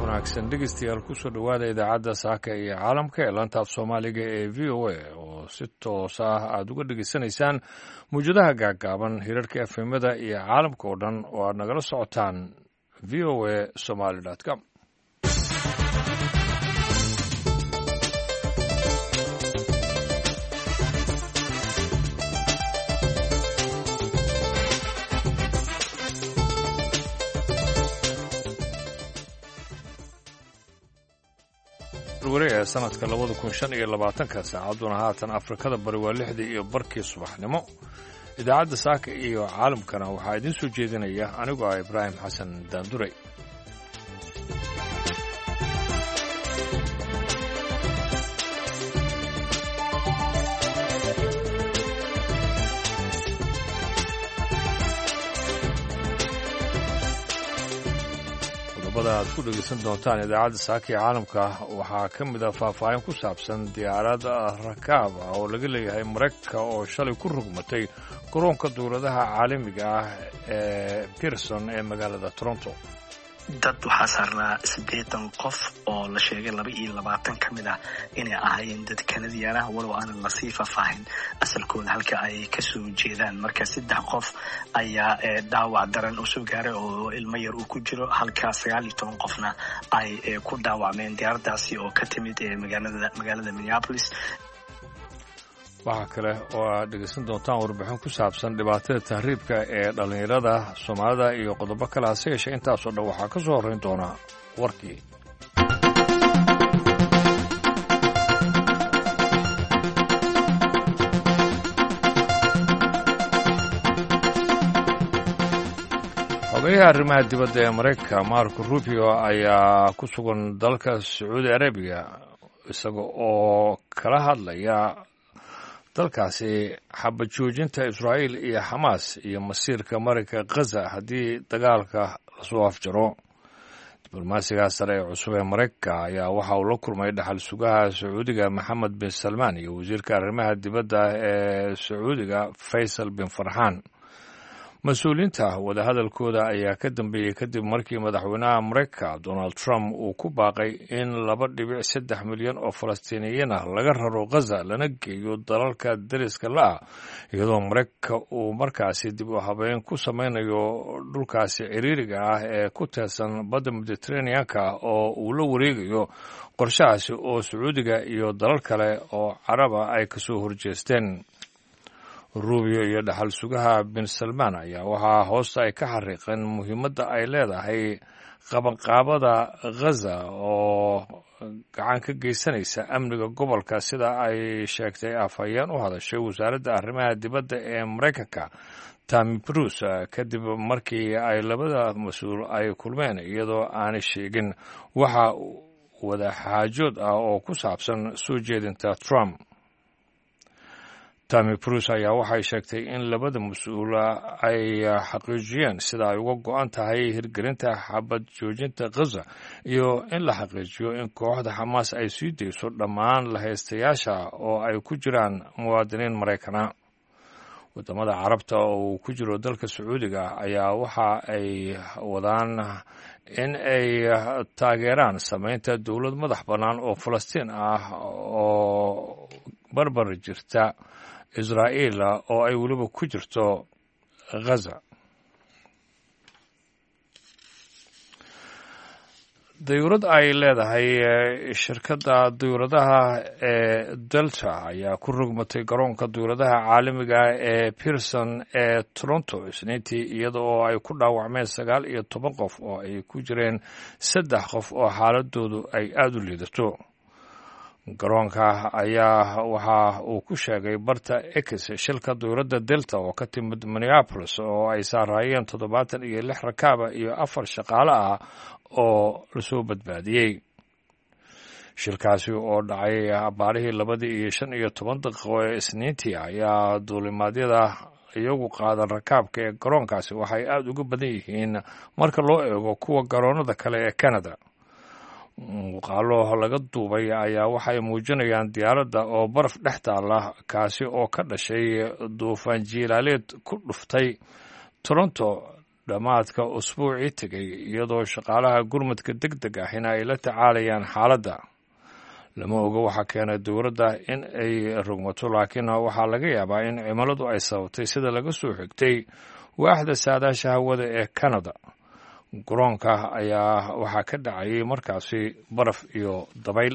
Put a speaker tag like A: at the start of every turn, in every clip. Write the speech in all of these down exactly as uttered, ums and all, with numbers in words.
A: wanaagsan dhegeystayaal kusoo dhowaada idaacadda saaka iyo caalamka ee laanta af soomaaliga ee v o a oo si toos ah aada uga dhegeysanaysaan mawjadaha gaaggaaban hirarka efemada iyo caalamka oo dhan oo aad nagala socotaan v o a somaly com ee sanadka labada kun shan iyo labaatanka saacadduna haatan afrikada bari waa lixdii iyo barkii subaxnimo idaacadda saaka iyo caalamkana waxaa idiin soo jeedinaya anigoo ah ibraahim xasan daanduray aad ku dhegeysan doontaan idaacadda saaka iyo caalamka waxaa ka mid ah faahfaahin ku saabsan diyaarad rakaab ah oo laga leeyahay maraykanka oo shalay ku rugmatay garoonka dowladaha caalamiga ah ee pearson ee magaalada toronto
B: dad waxaa saarnaa siddeetan qof oo la sheegay laba iyo labaatan ka mid ah inay ahaayeen dad kanadiyaanaha walow aanan lasii faahfaahin asalkooda halka ay kasoo jeedaan marka saddex qof ayaa dhaawac daran usoo gaaray oo ilmo yar uu ku jiro halka sagaal iyo toban qofna ay ku dhaawacmeen diyaaradaasi oo ka timid magaalada magaalada minneapolis
A: waxaa kale oo aad dhegeysan doontaan warbixin ku saabsan dhibaatada tahriibka ee dhallinyarada soomaalida iyo qodobo kale hase yeeshee intaasoo dhan waxaa ka soo horrayn doonaa warkii xogeyaha arrimaha dibadda ee maraykanka marco rubio ayaa ku sugan dalka sacuudi arabiya isaga oo kala hadlaya dalkaasi xabad joojinta israa'iil iyo xamaas iyo masiirka marinka khaza haddii dagaalka lasoo afjaro diblomaasiga sare ee cusub ee maraykanka ayaa waxa uu la kulmay dhaxal sugaha sacuudiga maxamed bin salmaan iyo wasiirka arrimaha dibadda ee sacuudiga faysal bin farxaan mas-uuliyiinta wadahadalkooda ayaa ka dambeeyey kadib markii madaxweynaha maraykanka donald trump uu ku baaqay in laba dhibic saddex milyan oo falastiiniyiin ah laga raro khaza lana geeyo dalalka dariska la-ah iyadoo maraykanka uu markaasi dib u habeyn ku samaynayo dhulkaasi ciriiriga ah ee ku teersan badda mediteraneanka oo uu la wareegayo qorshahaasi oo sacuudiga iyo dalal kale oo caraba ay kasoo horjeesteen rubio iyo dhaxal sugaha bin salmaan ayaa waxaa hoosta ay ka xariiqeen muhiimadda ay leedahay qabanqaabada khaza oo gacan ka geysanaysa amniga gobolka sida ay sheegtay afhayeen u hadashay wasaaradda arrimaha dibadda ee maraykanka tammy bruce kadib markii ay labada mas-uul ay kulmeen iyadoo aanay sheegin waxa wadaxaajood ah oo ku saabsan soo jeedinta trump tammy bruce ayaa waxay sheegtay in labada mas-uul ay xaqiijiyeen sida ay uga go-an tahay hirgelinta xabad joojinta khaza iyo in la xaqiijiyo in kooxda xamaas ay sii dayso dhammaan lahaystayaasha oo ay ku jiraan muwaadiniin maraykana wadamada carabta oo uu ku jiro dalka sacuudiga ayaa waxa ay wadaan in ay taageeraan samaynta dowlad madax bannaan oo falastiin ah oo barbar jirta israa'iil oo ay weliba ku jirto khaza dayuurad ay leedahay shirkadda dayuuradaha ee delta ayaa ku rogmatay garoonka dayuuradaha caalamiga ee pearson ee toronto isniintii iyada oo ay ku dhaawacmeen sagaal iyo toban qof oo ay ku jireen saddex qof oo xaaladoodu ay aada u liidato garoonka ayaa waxa uu ku sheegay barta ex shilka dowladda delta oo ka timid minneapolis oo ay saaraayeen toddobaatan iyo lix rakaaba iyo afar shaqaale ah oo lasoo badbaadiyey shilkaasi oo dhacay abaarihii labadii iyo shan iyo toban daqiiqo ee isniintii ayaa duulimaadyada iyagu qaadan rakaabka ee garoonkaasi waxay aada uga badan yihiin marka loo eego kuwa garoonada kale ee canada muuqaalo laga duubay ayaa waxay muujinayaan diyaaradda oo baraf dhex taalla kaasi oo ka dhashay duufaan jiilaaleed ku dhuftay toronto dhammaadka usbuucii tegay iyadoo shaqaalaha gurmadka deg deg ahina ay la tacaalayaan xaaladda. lama oga waxaa keenay dowladda in ay rogmato, laakiin waxaa laga yaabaa in cimiladu ay sababtay sida laga soo xigtay waaxda saadaasha hawada ee Canada. garoonka ayaa waxaa ka dhacayay markaasi baraf iyo dabayl.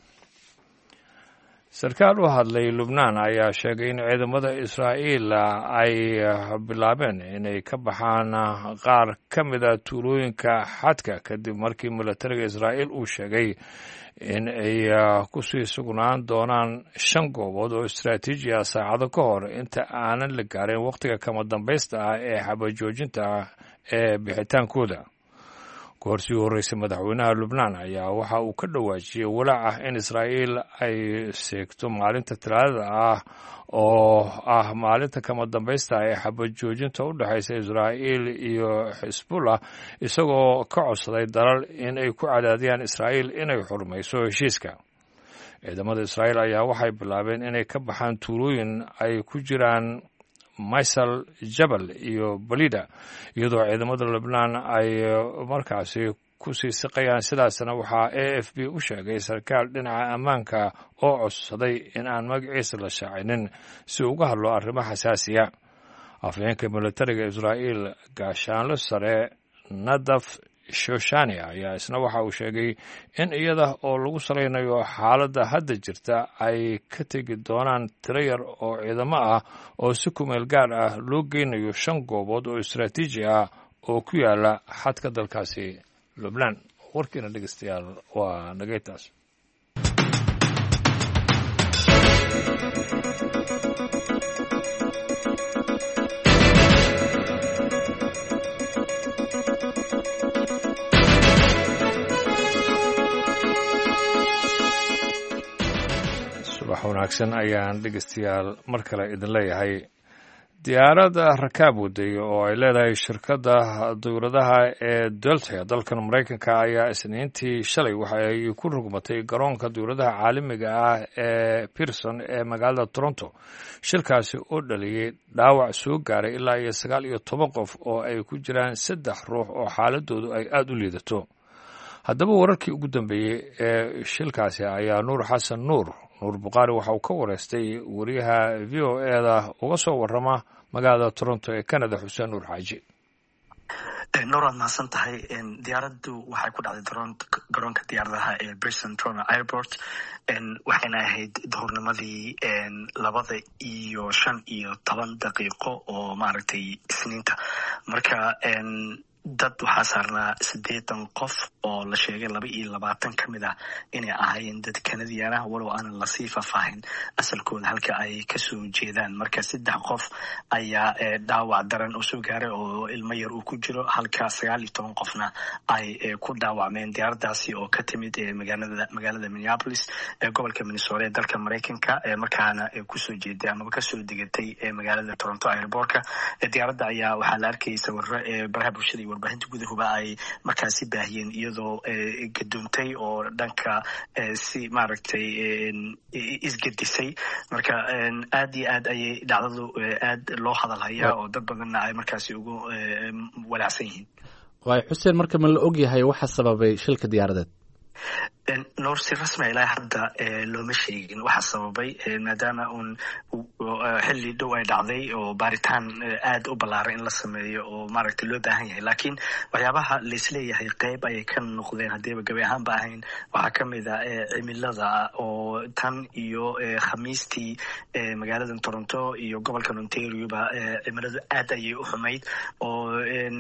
A: sarkaal u hadlay Lubnaan ayaa sheegay in ciidamada Israa'iil ay bilaabeen inay ka baxaan qaar ka mid a tuulooyinka xadka kadib markii militariga Israa'iil uu sheegay in ay ku sii sugnaan doonaan shan goobood oo istaraatiiji ah saacado ka hor inta aanan la gaarin wakhtiga kama dambaysta ah ee xabajoojinta ah ee bixitaankooda. goorsii horreysay madaxweynaha Lubnaan ayaa waxa uu ka dhawaajiyey walaac ah in Israa'iil ay seegto maalinta Talaadada ah oo ah maalinta kama dambaysta ee xabajoojinta u dhexaysa Israa'iil iyo Xisbullah, isagoo ka codsaday dalal in ay ku cadaadiyaan Israa'iil inay xurmayso heshiiska. ciidamada Israa'iil ayaa waxay bilaabeen inay ka baxaan tuulooyin ay ku jiraan Maysal Jabal iyo Balida, iyadoo ciidamada Lubnaan ay markaasi ku sii siqayaan. sidaasna waxaa A F B u sheegay sarkaal dhinaca ammaanka oo codsaday in aan magaciisa la shaacinin si uga hadlo arrimo xasaasiya. afhayeenka militariga Israa'iil gaashaanle sare Nadaf Shoshani ayaa isna waxa uu sheegay in iyada oo lagu salaynayo xaaladda hadda jirta ay ka tegi doonaan tiro yar oo ciidamo ah oo si kumeel gaar ah loo geynayo shan goobood oo istaraatiiji ah oo ku yaala xadka dalkaasi Lubnaan. warkiina dhegeystayaal waa nagaytaas. subax wanaagsan ayaan dhegeystayaal mar kale idin leeyahay. diyaaradda rakaab waday oo ay leedahay shirkadda dowladaha ee Delta dalkan Mareykanka ayaa isniintii shalay waxa ay ku rugmatay garoonka dowladaha caalamiga ah ee Pearson ee magaalada Toronto. shirkaasi oo dhaliyay dhaawac soo gaaray ilaa iyo sagaal iyo toban qof oo ay ku jiraan saddex ruux oo xaaladoodu ay aad u liidato. haddaba wararkii ugu dambeeyey ee shilkaasi ayaa Nuur Xasan Nuur nuur buqaari waxa uu ka wareystay wariyaha V O A da uga soo warrama magaalada Toronto ee Canada Xuseen Nuur Xaaji.
B: nuur waad mahadsan tahay. diyaaraddu waxay ku dhacday garoonka diyaaradaha ee Pearson Toronto Airport waxayna ahayd duhurnimadii labada iyo shan iyo toban daqiiqo oo maaragtay isniinta. marka dad waxaa saarnaa siddeetan qof oo la sheegay laba iyo labaatan ka mid ah inay ahaayeen dad kanadiyaanaha walow aanan lasii faahfaahin asalkooda halka ay kasoo jeedaan. marka saddex qof ayaa dhaawac daran oo soo gaaray oo ilmo yar uu ku jiro, halka sagaal iyo toban qofna ay ku dhaawacmeen diyaaraddaasi oo ka timid magaalada magaalada Minneapolis ee gobolka Minnesota ee dalka Mareykanka, markaana kusoo jeeday amaba kasoo degatay magaalada Toronto Airportka. diyaaradda ayaa waxaa la arkayay sawirro ee baraha bulshada warbaahinta gudahuba ay markaasi baahiyeen iyadoo gadoontay oo dhanka si maaragtay isgedisay. marka aad iyo aad ayay dhacdadu aad loo hadalhayaa oo dad badanna ay markaasi ugu walaacsan yihiin.
C: waay xuseen, marka ma la og yahay waxa sababay shilka diyaaradeed?
B: nuur si rasmi ilaa hadda looma sheegin waxa sababay, maadaama uun xilli dhow ay dhacday oo baaritaan aad u ballaaran in la sameeyo oo maaragtay loo baahan yahay. laakiin waxyaabaha laisleeyahay qayb ayay ka noqdeen haddiiba gabi ahaanba ahayn waxaa ka mid a cimilada oo tan iyo khamiistii magaalada Toronto iyo gobolka Ontarioba cimiladu aad ayay u xumayd oo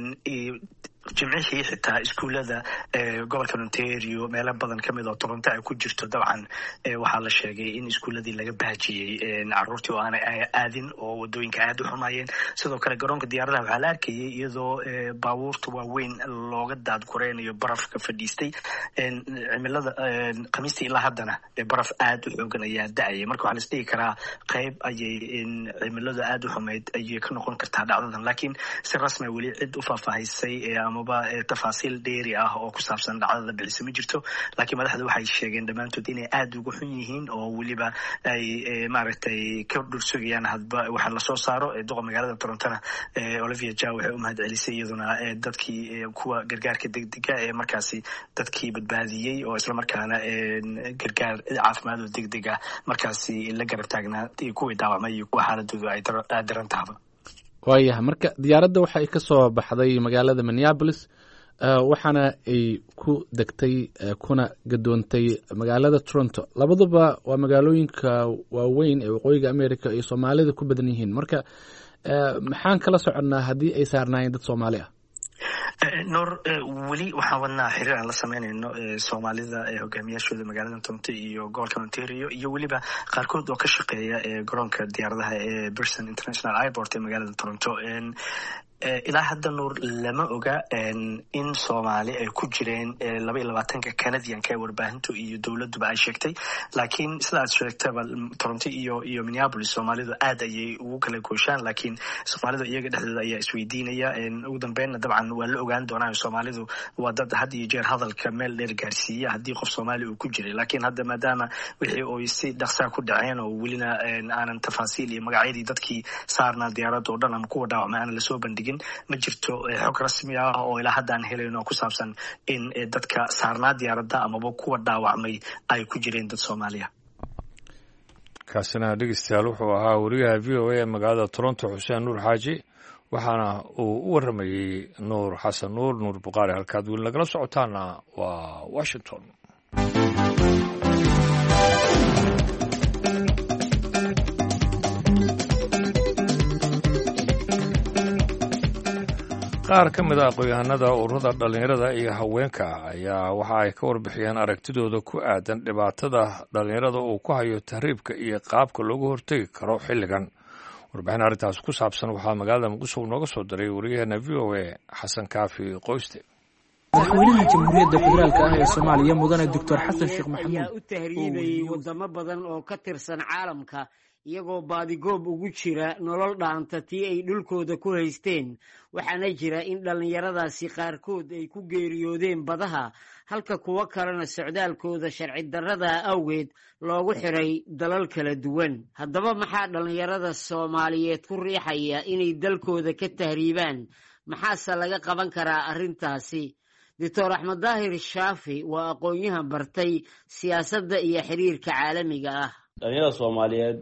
B: jimcihii xitaa iskuullada gobolka Ontario meelo badan ka mid oo Toronto ay ku jirto dabcan waxaa la sheegay in iskuulladii laga baajiyey caruurtii oo aanay aadin oo wadooyinka aad u xumaayeen. sidoo kale garoonka diyaaradaha waxaa la arkayay iyadoo baabuurta waaweyn looga daadgureynayo barafka fadhiistay. cimilada khamiistii ilaa haddana baraf aad u xoogan ayaa da'ayay. marka waxaa la isdhihi karaa qayb ayay cimiladu aad u xumayd ayay ka noqon kartaa dhacdadan, laakiin si rasmi weli cid u faahfaahisay amaba tafaasiil dheeri ah oo ku saabsan dhacdada bixisa ma jirto. laakiin madaxdu waxay sheegeen dhammaantood inay aada uga xun yihiin oo weliba ay maaragtay ka dhursugayaan hadba waxa lasoo saaro duqa magaalada Torontona Olivia Chow waxay u mahadcelisay iyaduna dadkii kuwa gargaarka degdega ee markaasi dadkii badbaadiyey oo isla markaana gargaar caafimaad oo degdega markaasi la garab taagnaa kuwii dhaawacmay iyo kuwa xaaladoodu ay daran tahay.
C: waayahay marka diyaaradda waxay ka soo baxday magaalada Minneapolis waxaana ay ku degtay kuna gadoontay magaalada Toronto. labaduba waa magaalooyinka waaweyn ee waqooyiga America iyo Soomaalida ku badan yihiin. marka maxaan kala soconnaa haddii ay saarnaayeen dad Soomaali ah?
B: noor weli waxaan wadnaa xiriir aan la sameynayno Soomaalida hogaamiyaashooda magaalada Toronto iyo gobolka Ontario iyo weliba qaarkood oo ka shaqeeya garoonka diyaaradaha ee Pearson International Airport ee magaalada Toronto. ilaa hadda nuur lama oga in Soomaali ay ku jireen laba iyo labaatanka Canadian-ka ee warbaahintu iyo dowladuba ay sheegtay, laakiin sida aad sheegtaba Toronto iyo iyo Minneapolis Soomaalidu aad ayay ugu kala gooshaan, laakiin Soomaalidu iyaga dhexdooda ayaa isweydiinaya. ugu dambeynna dabcan waa la ogaan doonaa Soomaalidu waa dad had iyo jeer hadalka meel dheer gaarsiiya haddii qof Soomaali uu ku jiray, laakiin hadda maadaama wixii oo si dhaqso ku dhaceen oo welina aanan tafaasiil iyo magacyadii dadkii saarnaa diyaaradda oo dhan ama kuwa dhaawacmay aan la soo bandhigin ma jirto xog rasmi ah oo ilaa hadda aan helayno ku saabsan in dadka saarnaa diyaaradda amaba kuwa dhaawacmay ay ku jireen dad Soomaaliya.
A: kaasina dhegeystayaal wuxuu ahaa wariyaha V O A ee magaalada Toronto Xuseen Nuur Xaaji, waxaana uu u waramayey Nuur Xasan Nuur Nuur Buqaari. halkaad weli nagala socotaana waa Washington. qaar ka mid a aqoon-yahanada ururada dhallinyarada iyo haweenka ayaa waxa ay ka warbixiyeen aragtidooda ku aadan dhibaatada dhallinyarada uu ku hayo tahriibka iyo qaabka loogu hortegi karo xilligan. warbixin arrintaas ku saabsan waxaa magaalada Muqdisho nooga soo diray wariyaheena V O A Xasan Kaafi Qoyste.
D: madaxweynaha jamhuuriyadda federaalka ah ee Soomaaliya mudane Doctor Xasan Sheekh Maxamuud
E: ayaa u tahriibay wadamo badan oo ka tirsan caalamka iyagoo baadigoob ugu jira nolol dhaanta tii ay dhulkooda ku haysteen, waxaana jira in dhallinyaradaasi qaarkood ay ku geeriyoodeen badaha halka kuwo kalena socdaalkooda sharci darrada awgeed loogu xiray dalal kala duwan. haddaba maxaa dhallinyarada Soomaaliyeed ku riixaya inay dalkooda ka tahriibaan? maxaase laga qaban karaa arrintaasi? Doctor Axmed Daahir Shaafi waa aqoon-yahan bartay siyaasadda iyo xiriirka caalamiga ah.
F: dhallinyarada Soomaaliyeed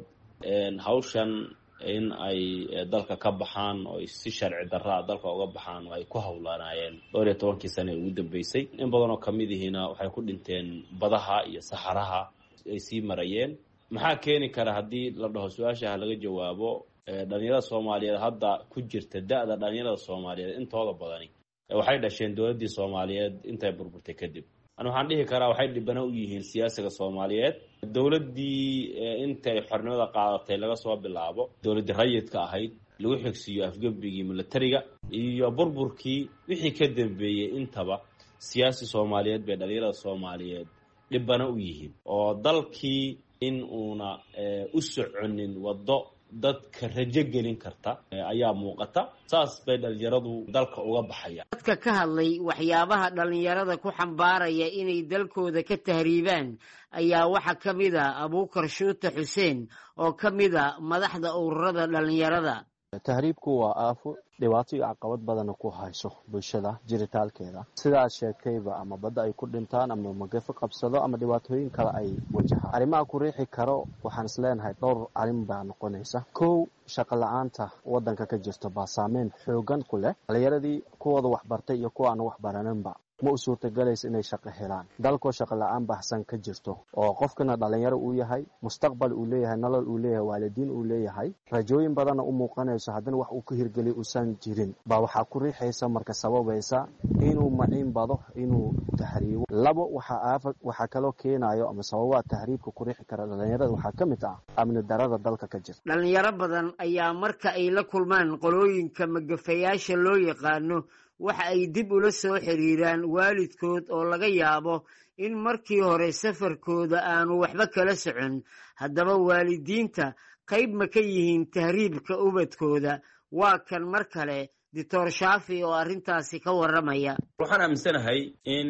F: hawshan in ay dalka ka baxaan oo si sharci darra dalka uga baxaan oo ay ku hawlaanayeen dhowr iyo tobankii sano ugu dambeysay. in badan oo kamid yihiina waxay ku dhinteen badaha iyo saxaraha ay sii marayeen. maxaa keeni kara haddii la dhaho su-aasha laga jawaabo? dhallinyarada Soomaaliyeed hadda ku jirta da'da dhallinyarada Soomaaliyeed intooda badani waxay dhasheen dowladdii Soomaaliyeed intay burburtay kadib. ani waxaan dhihi karaa waxay dhibana u yihiin siyaasiga Soomaaliyeed. dowladdii intay xornimada qaadatay laga soo bilaabo dowladdii rayidka ahayd lagu xigsiyo afgebigii militariga iyo burburkii wixii ka dambeeyey intaba siyaasi Soomaaliyeed bay dhalinyarada Soomaaliyeed dhibana u yihiin oo dalkii in uuna u soconin wado dadka rajo gelin karta ayaa muuqata. saas bay dhalinyaradu dalka uga baxayaan.
E: dadka ka hadlay waxyaabaha dhalinyarada ku xambaaraya inay dalkooda ka tahriibaan ayaa waxa ka mid ah Abuukar Shuute Xuseen oo ka mid ah madaxda ururada dhalinyarada.
G: tahriibku waa aafo dhibaato iyo caqabad badan ku hayso bulshada jiritaalkeeda, sida aad sheegtayba ama badda ay ku dhintaan ama magafo qabsado ama dhibaatooyin kale ay wajahaan. arrimaha ku riixi karo waxaan isleenahay dhowr arrin baa noqonaysa. kow, shaqo la-aanta waddanka ka jirto baa saameyn xoogan ku leh dhalinyaradii kuwooda waxbartay iyo kuwa aan waxbaraninba ma u suurtagalaysa inay shaqo helaan. dalkoo shaqo la-aan baxsan ka jirto oo qofkana dhalinyaro uu yahay, mustaqbal uu leeyahay, nolol uu leeyahay, waalidiin uu leeyahay, rajooyin badanna u muuqanayso haddana wax uu ka hirgeliy uusan jirin baa waxaa ku riixaysa marka sababaysa inuu maciin bado inuu tahriibo. labo, waxaa aafa waxaa kaloo keenayo ama sababaa tahriibka ku riixi kara dhalinyarada waxaa ka mid ah amni darada dalka ka jirta.
E: dhalinyaro badan ayaa marka ay la kulmaan qolooyinka magafayaasha loo yaqaano waxa ay dib ula soo xiriiraan waalidkood oo laga yaabo in markii hore safarkooda aanu waxba kala socon. haddaba waalidiinta qayb ma ka yihiin tahriibka ubadkooda? waa kan mar kale Doctor Shaafi oo arrintaasi ka warramaya.
F: waxaan aaminsanahay in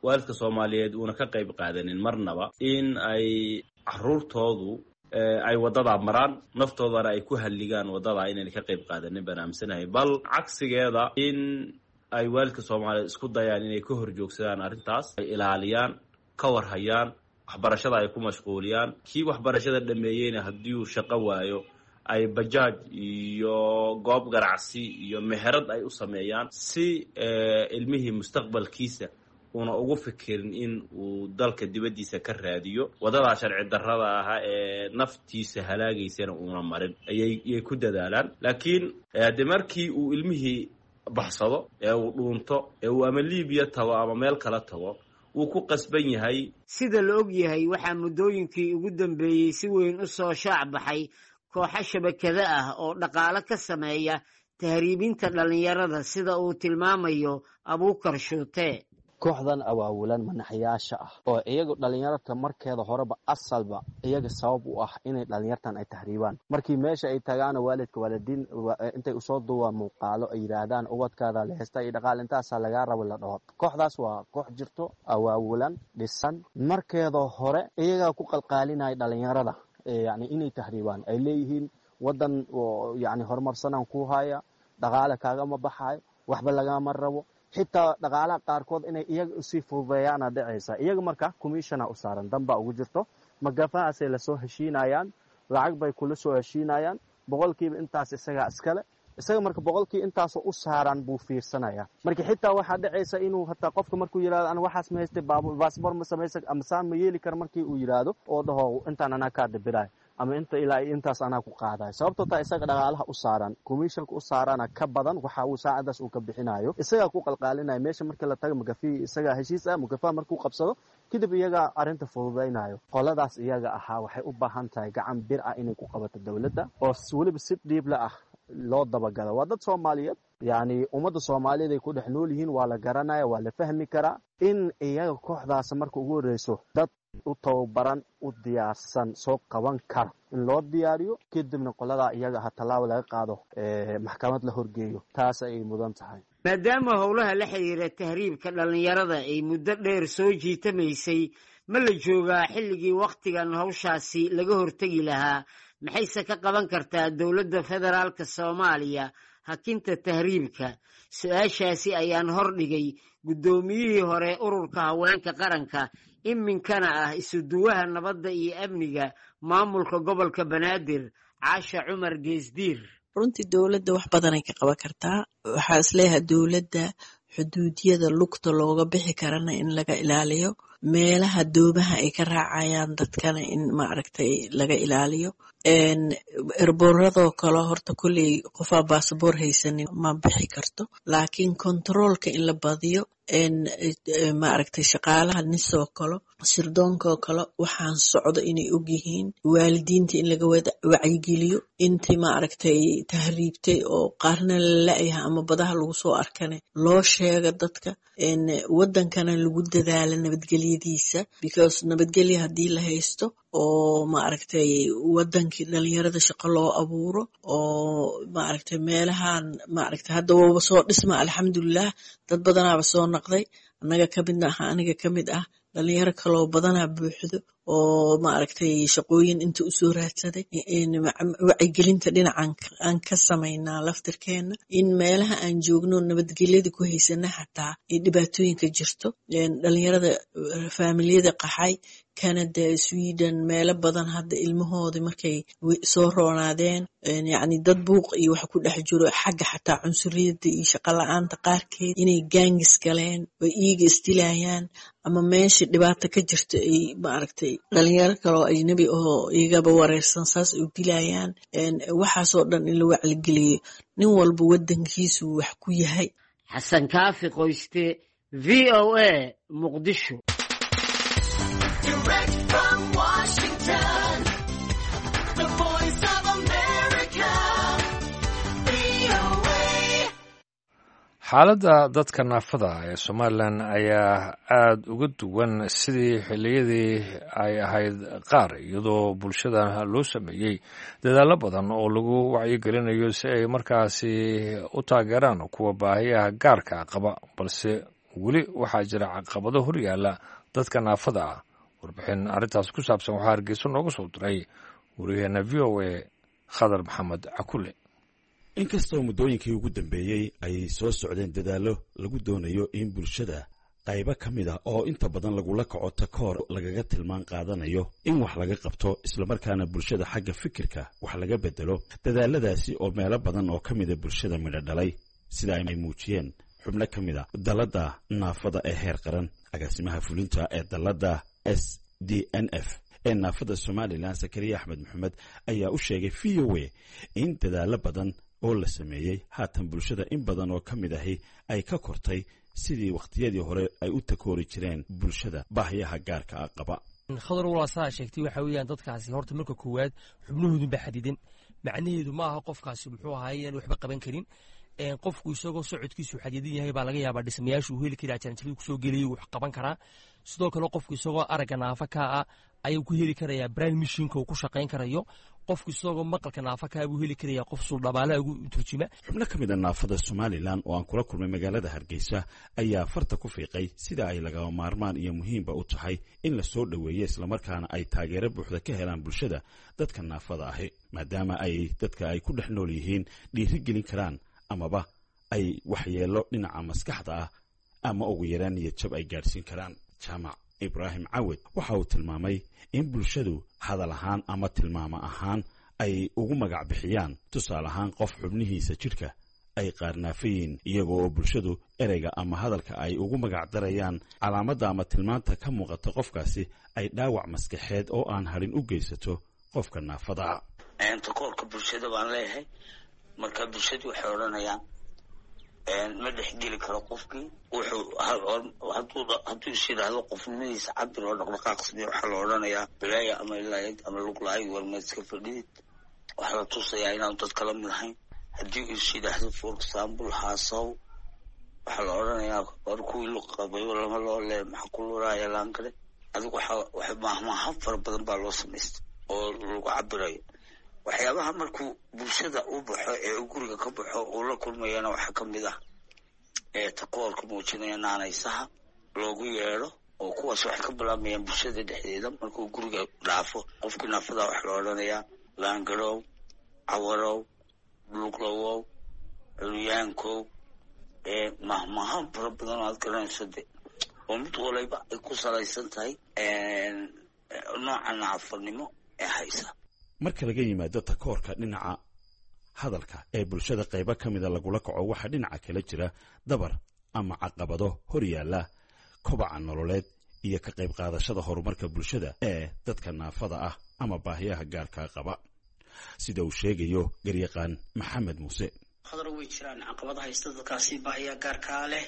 F: waalidka Soomaaliyeed uuna ka qayb qaadanin marnaba in ay caruurtoodu ay wadada maraan naftoodana ay ku halligaan wadada inay ka qayb qaadanin barnaamijsanahay bal cagsigeeda in ay waalidka Soomaaliyeed isku dayaan inay ka horjoogsadaan arrintaas ay ilaaliyaan ka warhayaan waxbarashada ay ku mashquuliyaan kii waxbarashada dhameeyayna haddii uu shaqo waayo ay bajaaj iyo goob ganacsi iyo meherad ay u sameeyaan si ilmihii mustaqbalkiisa una ugu fikirin in uu dalka dibadiisa ka raadiyo wadada sharci darrada ah ee naftiisa halaagaysana una marin ayay ku dadaalaan laakiin hadii markii uu ilmihii baxsado ee uu dhuunto ee uu ama Liibiya tago ama meel kale tago wuu ku qasban yahay
E: sida la og yahay waxaa muddooyinkii ugu dambeeyey si weyn u soo shaac baxay kooxo shabakada ah oo dhaqaale ka sameeya tahriibinta dhalinyarada sida uu tilmaamayo Abuukar Shuute
G: kooxdan awaawalan manaxyaasha ah oo iyagu dhalinyarada markeeda horeba asalba iyaga sabab u ah inay dhalinyartan ay tahriibaan markii meesha ay tagaan waalidka waalidiin intay u soo duwaan muuqaalo ay yiraahdaan ubadkaada la heesta iyo dhaqaal intaas laga rabo la dhaho kooxdaas waa koox jirto awaawalan dhisan markeeda hore iyaga ku qalqaalinay dhalinyarada yani inay tahriibaan ay leeyihiin wadan oo yani horumarsanaan ku haya dhaqaale kaaga ma baxay waxba laga ma rabo xitaa dhaqaalaha qaarkood inay iyaga u sii fududeeyaan dhacaysa iyaga marka commissiona u saaran damba ugu jirto magafaasay la soo heshiinayaan lacag bay kula soo heshiinayaan boqolkiiba intaas isaga iskale isaga marka boqolkii intaas u saaran buu fiirsanaya marka xitaa waxa dhacaysa inuu hataa qofka markuu yiraahdo aan waxaas ma haystay passport ma sameeyay ama saan ma yeeli kar markii uu yiraahdo oo dhaho intaan ana ka dhibiray ama inta ilaa intaas ana ku qaaday sababtoo taa isaga dhaqaalaha u saaran commissionka u saarana ka badan waxa uu saacadaas uu ka bixinayo isaga ku qalqaalinayo meesha markii la tago magafi isaga heshiis ah magafa markuu qabsado kadib iyaga arinta fududeynayo qoladaas iyaga ahaa waxay u baahan tahay gacan bir ah inay ku qabato dawladda oo waliba si dhiib la ah loo dabagalo waa dad Soomaaliyeed yani ummadda Soomaaliyeed ay ku dhex nool yihiin waa la garanaya waa la fahmi karaa in iyaga kooxdaas marka ugu horeyso dad u tababaran u diyaarsan soo qaban kara in loo diyaariyo kadibna qolada iyaga ha talaabo laga qaado ee maxkamad la horgeeyo taas ay mudan tahay
E: maadaama howlaha la xiriira tahriibka dhalinyarada ay muddo dheer soo jiitamaysay ma la joogaa xilligii waqtigan hawshaasi laga hortagi lahaa maxayse ka qaban kartaa dawladda federaalka Soomaaliya hakinta tahriibka su'aashaasi ayaan hordhigay guddoomiyihii hore ururka haweenka qaranka iminkana ah isuduwaha nabadda iyo amniga maamulka gobolka Banaadir Caasha Cumar Geesdiir
H: runtii dawladda wax badan ay ka qaban kartaa waxa isleeyahay dawladda xuduudiyada lugta looga bixi karana in laga ilaaliyo meelaha doobaha ay ka raacayaan dadkana in ma aragtay laga ilaaliyo een erboorado kale horta kulli qofa passport haysanin ma bixi karto laakiin controlka in la badiyo een ma aragtay shaqaalaha nisoo kale sirdoonka kale waxaan socdo inay og yihiin waalidiinta in laga wada wacyigeliyo intii ma aragtay tahriibtay oo qaarna la yahay ama badaha lagu soo arkane loo sheego dadka een wadankana lagu dadaalo nabadgelyadiisa because nabadgelyo hadii la haysto oo ma aragtay wadankii dhalinyarada shaqo loo abuuro oo ma aragtay meelahan ma aragtay hadda waa soo dhisma alxamdulillah dad badanaaba soo noqday anaga kamid ah aniga kamid ah dhalinyaro kale oo badanaa buuxdo oo ma aragtay shaqooyin inta u soo raadsaday in wacyigelinta dhinacan aan ka sameynaa laftirkeena in meelaha aan joogno nabadgelyada ku haysana xataa ee dhibaatooyinka jirto dhalinyarada faamiliyada qaxay Canada Sweden meelo badan hadda ilmahooda markay soo roonaadeen yani dad buuq iyo wax ku dhex jiro xagga xataa cunsuriyada iyo shaqo la'aanta qaarkeed inay gaangis galeen oo iiga istilayaan ama meesha dhibaato ka jirto ay ma aragtay dhalinyaro kale oo ajnabi oo iyagaba wareersan saas u dilayaan waxaasoo dhan in la wacligeliyo nin walba wadankiisu wax ku yahay
E: Xasan Kaafi Qoyste V O A Muqdisho
I: Direct from Washington, the voice of America, V O A.
A: xaaladda dadka naafada ee Somaliland ayaa aad uga duwan sidii xilliyadii ay ahayd qaar iyadoo bulshada loo sameeyay dadaallo badan oo lagu wacyigelinayo si ay markaasi u taageeraan kuwa baahiyaha gaarka qaba balse weli waxaa jira caqabado hor yaalla dadka naafada ah. warbixin arrintaas ku saabsan waxaa hargeysa nooga soo diray wariyaheenna v o a khadar maxamed cakule.
J: inkastoo muddooyinkii ugu dambeeyey ay soo socdeen dadaallo lagu doonayo in bulshada qaybo ka mid ah oo inta badan lagula kaco takoor lagaga tilmaan qaadanayo in wax laga qabto islamarkaana bulshada xagga fikirka wax laga bedelo, dadaaladaasi oo meelo badan oo ka mida bulshada midho dhalay sida ay muujiyeen xubno ka mid a dalladda naafada ee heer qaran. agaasimaha fulinta ee dalladda s d n f ee naafada somalilan sakariya axmed maxamed ayaa u sheegay v o a in dadaallo badan oo la sameeyey haatan bulshada in badan oo ka mid ahi ay ka kortay sidii wakhtiyadii hore ay u takoori jireen bulshada baahiyaha gaarka ah qaba.
K: khadar walaasaa sheegtay waxa weeyaan dadkaasi horta marka koowaad xubnahoodunba xadidan, macnaheedu ma aha qofkaasi muxuu ahaay inaan waxba qaban karin. qofku isagoo socodkiisu xadidan yahay baa laga yaabaa dhismayaashu uu heli karaa jaranjaradu kusoo geliyay wax qaban karaa. sidoo kale qofku isagoo aragga naafa ka ah ayuu ku heli karayaa brain mishinka uu ku shaqayn karayo. qofku isagoo maqalka naafa ka buu heli karayaa qof suldhabaalaha ugu turjuma.
J: xubno ka mid a naafada somalilan oo aan kula kulmay magaalada hargeysa ayaa farta ku fiiqay sida ay lagama maarmaan iyo muhiimba u tahay in la soo dhoweeyo islamarkaana ay taageero buuxda ka helaan bulshada dadka naafada ahi, maadaama ay dadka ay ku dhex nool yihiin dhiirigelin karaan amaba ay waxyeello dhinaca maskaxda ah ama ugu yaraan niyad jab ay gaadhsiin karaan. jaamac ibraahim cawed waxa uu tilmaamay in bulshadu hadal ahaan ama tilmaamo ahaan ay ugu magac bixiyaan, tusaale ahaan qof xubnihiisa jidhka ay qaarnaafayiin, iyago oo bulshadu ereyga ama hadalka ay ugu magac darayaan calaamadda ama tilmaanta ka muuqata qofkaasi ay dhaawac maskaxeed oo aan hadhin u geysato qofka naafada.
L: takoorka bulshada baan leeyahay, marka bulshadu waxay odhanayaan ma dhexgeli karo qofkii wuxuu hadduu is yidhaahdo qofnimadiisa cabir oo dhaqdhaqaaq samey waxaa la odhanayaa bilaaya ama ilaayad ama luglaay warmaad iska fadhidid. waxaa la tusayaa inaanu dad kala mid ahayn. haddii is yidhaahdo for example haasaw waxaa la odhanayaa war kuwii luq qabayo lama loo le maxaa ku luraaya laangale. adigu waxa mahmaha fara badan baa loo samaystay oo lagu cabirayo waxyaabaha markuu bulshada u baxo ee guriga ka baxo uu la kulmayana waxaa ka mid ah ee takoorka muujinaya naanaysaha loogu yeedho oo kuwaas waxay ka bilaamayaan bulshada dhexdeeda. markuu guriga dhaafo qofkii naafada wax la odhanayaa laangarow, cawarow, luglawow, curyaankow, ee mahmaha fara badan oo aad garanayso de oo mid walayba ay ku salaysan tahay nooca naafanimo ee haysa.
J: marka laga yimaado takoorka dhinaca hadalka ee bulshada qaybo ka mida lagula kaco, waxaa dhinaca kale jira dabar ama caqabado hor yaalla kobaca nololeed iyo ka qayb qaadashada horumarka bulshada ee dadka naafada ah ama baahiyaha gaarkaa qaba, sida uu sheegayo garyaqaan maxamed muuse.
M: khadar way jiraan caqabado haysta dadkaasi baahiyaha gaarkaa leh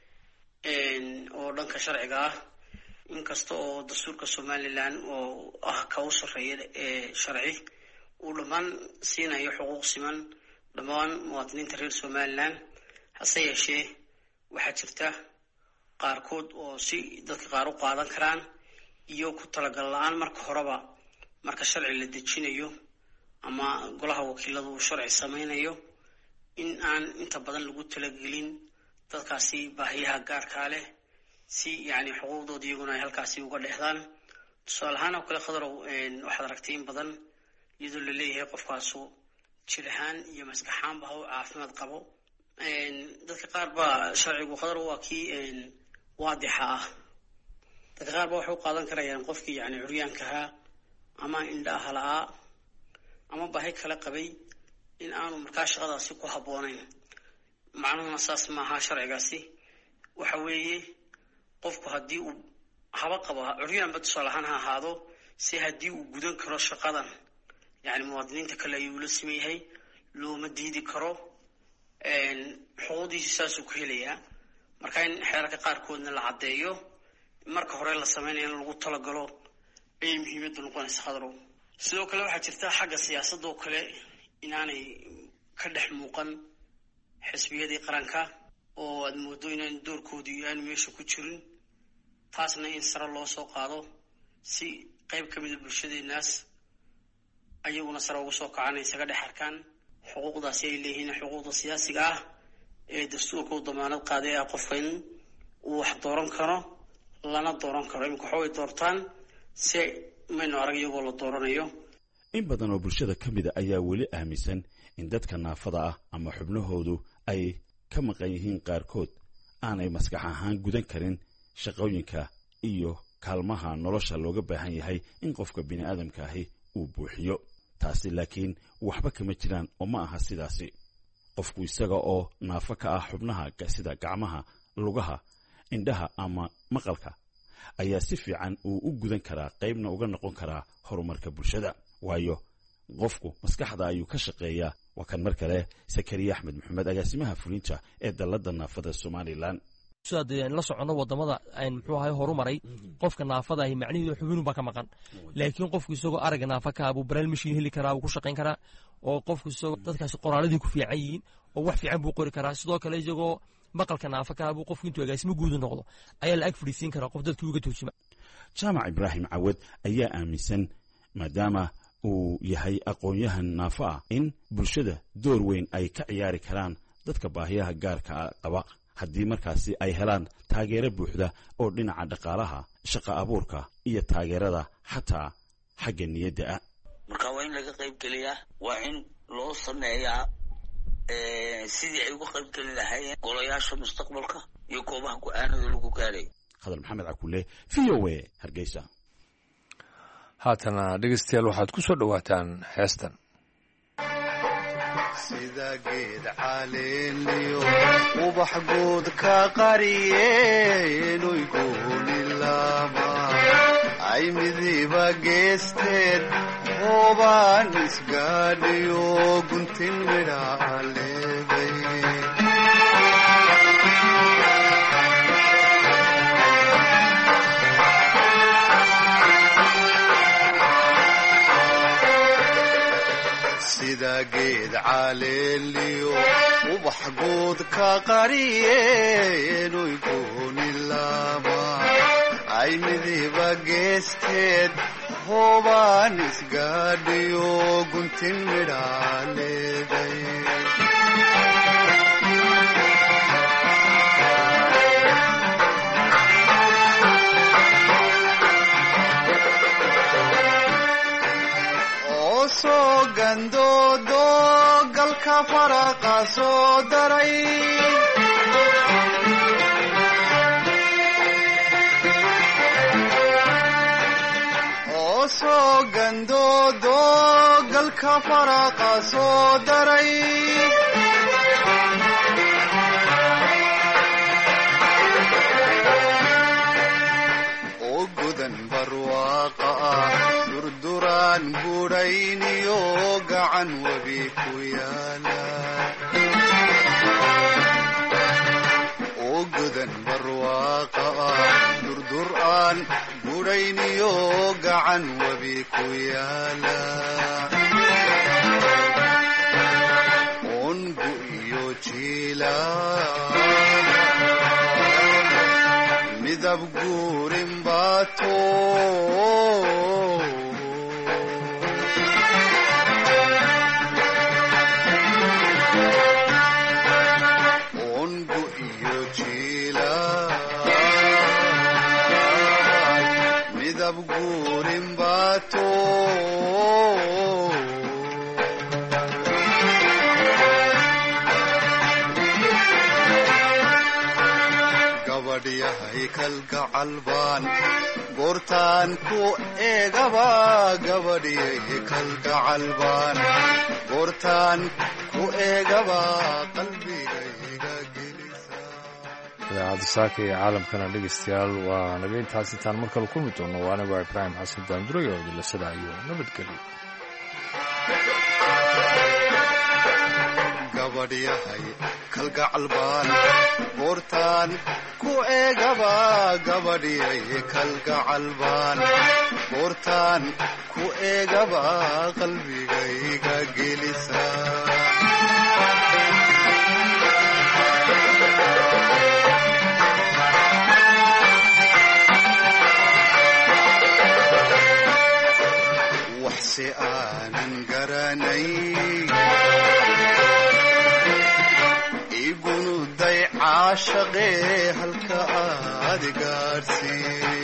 M: oo dhanka sharciga ah, inkasta oo dastuurka somalilan oo ah ka u sarreeya ee sharci uu dhammaan siinayo xuquuq siman dhammaan muwaadiniinta reer somalilan. hase yeeshee waxaa jirta qaarkood oo si dadka qaar u qaadan karaan iyo ku talagal la-aan marka horeba marka sharci la dejinayo ama golaha wakiiladu uu sharci sameynayo in aan inta badan lagu talagelin dadkaasi baahiyaha gaarkaa leh si yani xuquuqdooda iyaguna ay halkaasi uga dhexdaan. tusaale ahaan oo kale khadarow waxaad aragtay in badan iyadoo la leeyahay qofkaasu jir ahaan iyo maskaxaanba ha u caafimaad qabo. dadka qaar baa sharcigu khadar waa kii waadixa ah. dadka qaar ba waxay u qaadan karayaan qofkii yani curyaankahaa ama indhaha la-aa ama baahi kala qabay in aanu markaa shaqadaasi ku habboonayn. macnuhuna saas maaha sharcigaasi. waxa weeye qofku haddii uu haba qabo curyaanba tusaale ahaan ha ahaado, si haddii uu gudan karo shaqadan yani muwaadiniinta kale ayuu la siman yahay, looma diidi karo, xuquuqdiisi saasuu ku helayaa. marka in xeerarka qaarkoodna la caddeeyo marka hore la sameynaya in lagu talagalo ayay muhiimaddu noqonaysa khadrow. sidoo kale waxaa jirta xagga siyaasadda oo kale inaanay ka dhex muuqan xisbiyadii qaranka oo aad moodo inaan doorkoodii aanu meesha ku jirin. taasna in sare loo soo qaado si qayb ka mida bulshadeenaas ayaguna sare uga soo kacaan isaga dhex arkaan xuquuqdaasi ay leeyihiin xuquuqda siyaasiga ah ee dastuurka u damaanad qaaday ah qofka in uu wax dooran karo lana dooran karo. iminka waxa way doortaan si maynu arag iyagoo la dooranayo.
J: in badan oo bulshada ka mida ayaa weli aaminsan in dadka naafada ah ama xubnahoodu ay ka maqan yihiin qaarkood aanay maskax ahaan gudan karin shaqooyinka iyo kaalmaha nolosha looga baahan yahay in qofka bini'aadamka ahi uu buuxiyo. taasi laakiin waxba kama jiraan oo ma aha sidaasi. qofku isaga oo naafo ka ah xubnaha sida gacmaha, lugaha, indhaha ama maqalka ayaa si fiican uu u gudan karaa qaybna uga noqon karaa horumarka bulshada. waayo qofku maskaxda ayuu ka shaqeeyaa. waa kan mar kale Sakariya Axmed Maxamed, agaasimaha fulinta ee dalladda naafada Somaliland.
K: sidaad la socono wadamada aan muxuu ahay horumaray qofka naafada ah macnaheedu xubin ba ka maqan, laakiin qofku isagoo arag naafa ka abu braille machine heli karaa, uu ku shaqeyn karaa, oo qofku isagoo dadkaas qoraaladii ku fiican yihiin oo wax fiican buu qori karaa. sidoo kale isagoo maqalka naafa ka abu qofku intuu agaasimo guud noqdo ayaa la ag fadhiisin karaa qof dadkii uga toojima.
J: Jaamac Ibraahim Cawad ayaa aaminsan maadaama uu yahay aqoon-yahan naafo ah in bulshada door weyn ay ka ciyaari karaan dadka baahiyaha gaarka qaba haddii markaasi ay helaan taageero buuxda oo dhinaca dhaqaalaha, shaqo abuurka iyo taageerada xataa xagga niyadda ah.
L: marka waa in laga qayb geliyaa, waa in loo sameeyaa sidii ay uga qayb geli lahaayeen golayaasha mustaqbalka iyo goobaha go-aanada lagu gaarayo.
J: Khadar Maxamed Cakule, V O A, Hargeysa.
A: haatana dhegeystayaal waxaad ku soo dhawaataan heestan.
N: sida geed caleeniyo ubax guud ka qariyeen oy gooni lama ay midiba geesteen hoobaan isgaadhiyo guntin midhaa leebay. sida geed caleeliyo ubax guud ka qariyeen oy gooni lama ay midiba geesteen hoobaan isgaadhiyo guntin midhaa leeday. soo gandoodo galka faraqa soo daray oo soo gandoodo galka faraqa soo daray oo gudan barwaaqa ah durduraan gudhayniyo gacan webi ku yaala oo gudan barwaaqa ah durduraan gudhayniyo gacan webi ku yaala ongu iyo jiila midab guurin baato ongu iyo jiila midab guurin baato gabadhyahay kalgacalbaan goortaan ku eegaba gabadhyahay kalgacalbaan goortaan ku eegaba qalbigayga gelisa.
A: idaacadda saaka ee caalamkana dhegeystayaal waa naga intaas intaan mar kale kulmi doono. waa aniga Ibraahim Xasan Daanduray oo dilasada iyo nabadgelyo.
N: gabadhyahay kalgacalbaan goortaan ku eegaba gabadhyahay kalgacalbaan goortaan ku eegaba qalbigayga gelisa. waxse aanan garanay igunuday caashaqee halka ah adigaadhsii